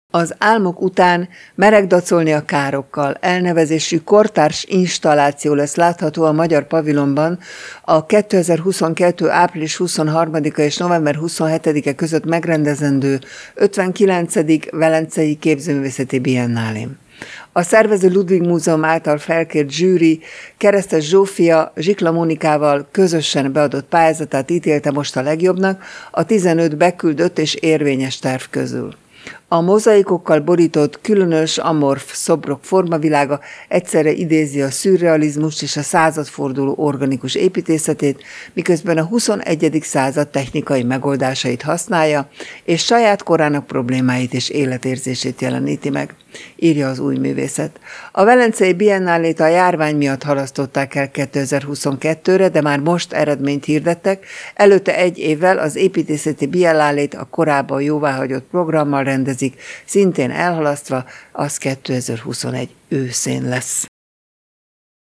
Az álmok után Meregdacolni a károkkal elnevezésű kortárs installáció lesz látható a Magyar Pavilonban a 2022. április 23-a és november 27-e között megrendezendő 59. Velencei Képzőművészeti Biennálén. A szervező Ludwig Múzeum által felkért zsűri Keresztes Zsófia Zsikla Mónikával közösen beadott pályázatát ítélte most a legjobbnak a 15 beküldött és érvényes terv közül. A mozaikokkal borított, különös, amorf szobrok formavilága egyszerre idézi a szürrealizmust és a századforduló organikus építészetét, miközben a 21. század technikai megoldásait használja, és saját korának problémáit és életérzését jeleníti meg, írja az Új Művészet. A Velencei Biennálét a járvány miatt halasztották el 2022-re, de már most eredményt hirdettek. Előtte egy évvel az építészeti biennálét a korábban jóváhagyott programmal rendezik, szintén elhalasztva, az 2021 őszén lesz.